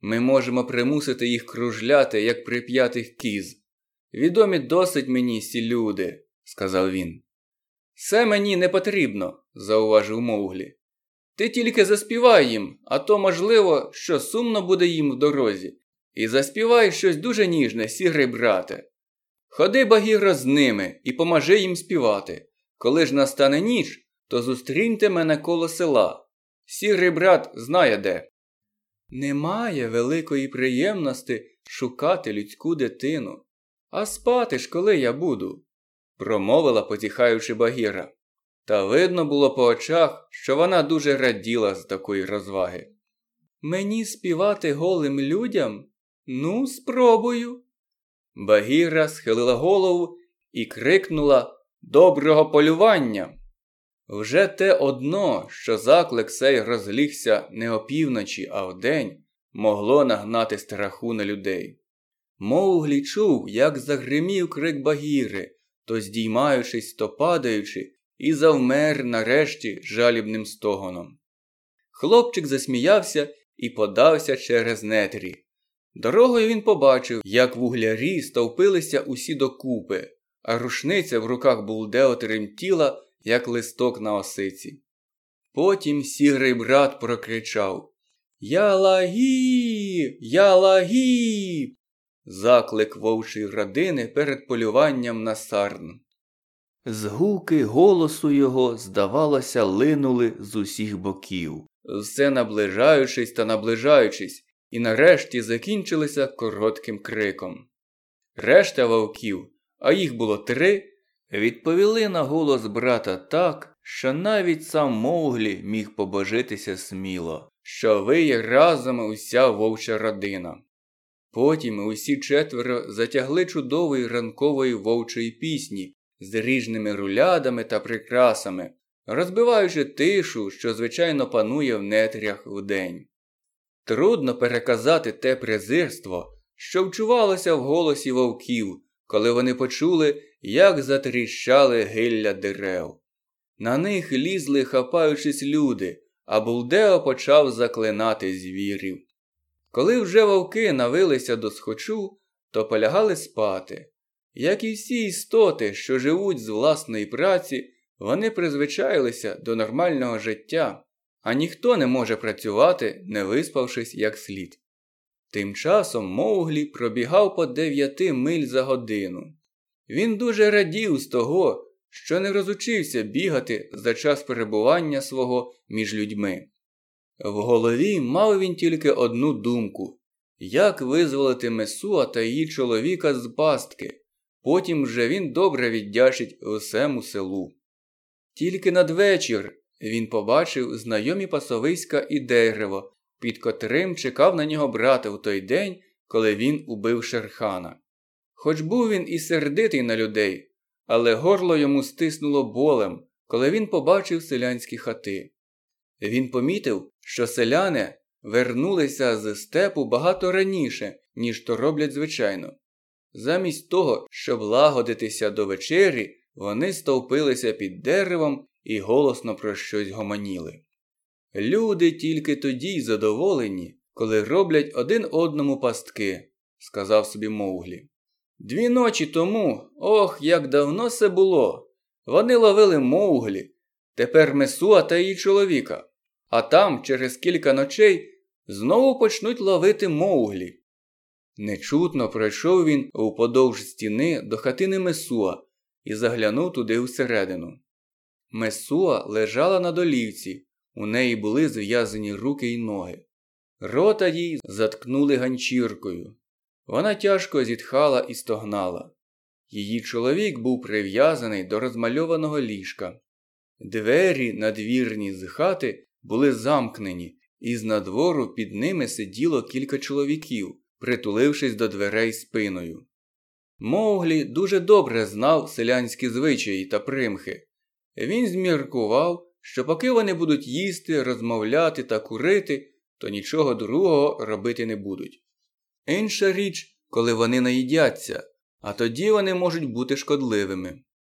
Ми можемо примусити їх кружляти, як прип'ятих кіз. Відомі досить мені сі люди, сказав він. Це мені не потрібно, зауважив Мовглі. Ти тільки заспівай їм, а то, можливо, що сумно буде їм в дорозі. І заспівай щось дуже ніжне, сірий брате. Ходи, Багіро, з ними і поможи їм співати. Коли ж настане ніч, то зустріньте мене коло села. Сірий брат знає де. Немає великої приємності шукати людську дитину. А спати ж коли я буду? Промовила, потіхаючи Багіра. Та видно було по очах, що вона дуже раділа з такої розваги. Мені співати голим людям? Ну, спробую. Багіра схилила голову і крикнула «Доброго полювання!». Вже те одно, що заклик сей розлігся не опівночі, а вдень, могло нагнати страху на людей. Мовглі чув, як загримів крик Багіри, то здіймаючись, то падаючи, і завмер нарешті жалібним стогоном. Хлопчик засміявся і подався через нетрі. Дорогою він побачив, як вуглярі стовпилися усі докупи, а рушниця в руках Булдео тремтіла, як листок на осиці. Потім сірий брат прокричав «Ялагі! Ялагі!» Заклик вовчої родини перед полюванням на сарн. Згуки голосу його, здавалося, линули з усіх боків, все наближаючись та наближаючись, і нарешті закінчилися коротким криком. Решта вовків, а їх було 3, відповіли на голос брата так, що навіть сам Мовглі міг побожитися сміло, що виє разом уся вовча родина. Потім усі 4 затягли чудової ранкової вовчої пісні з ріжними рулядами та прикрасами, розбиваючи тишу, що звичайно панує в нетрях вдень. Трудно переказати те презирство, що вчувалося в голосі вовків, коли вони почули, як затріщали гилля дерев. На них лізли, хапаючись, люди, а Булдео почав заклинати звірів. Коли вже вовки навилися до схочу, то полягали спати. Як і всі істоти, що живуть з власної праці, вони призвичаїлися до нормального життя, а ніхто не може працювати, не виспавшись як слід. Тим часом Мовглі пробігав по 9 миль за годину. Він дуже радів з того, що не розучився бігати за час перебування свого між людьми. В голові мав він тільки одну думку – як визволити Месуа та її чоловіка з пастки. Потім вже він добре віддячить усему селу. Тільки надвечір він побачив знайомі пасовиська і дерево, під котрим чекав на нього брата в той день, коли він убив Шерхана. Хоч був він і сердитий на людей, але горло йому стиснуло болем, коли він побачив селянські хати. Він помітив, що селяни вернулися з степу багато раніше, ніж то роблять звичайно. Замість того, щоб лагодитися до вечері, вони стовпилися під деревом і голосно про щось гомоніли. Люди тільки тоді й задоволені, коли роблять один одному пастки, сказав собі Мовглі. 2 ночі тому, ох, як давно це було, вони ловили Мовглі, тепер Месуа та її чоловіка, а там через кілька ночей знову почнуть ловити Мовглі. Нечутно пройшов він уподовж стіни до хатини Месуа і заглянув туди всередину. Месуа лежала на долівці, у неї були зв'язані руки й ноги. Рота їй заткнули ганчіркою. Вона тяжко зітхала і стогнала. Її чоловік був прив'язаний до розмальованого ліжка. Двері надвірні з хати були замкнені, і знадвору під ними сиділо кілька чоловіків, притулившись до дверей спиною. Мовглі дуже добре знав селянські звичаї та примхи. Він зміркував, що поки вони будуть їсти, розмовляти та курити, то нічого другого робити не будуть. Інша річ, коли вони наїдяться, а тоді вони можуть бути шкодливими.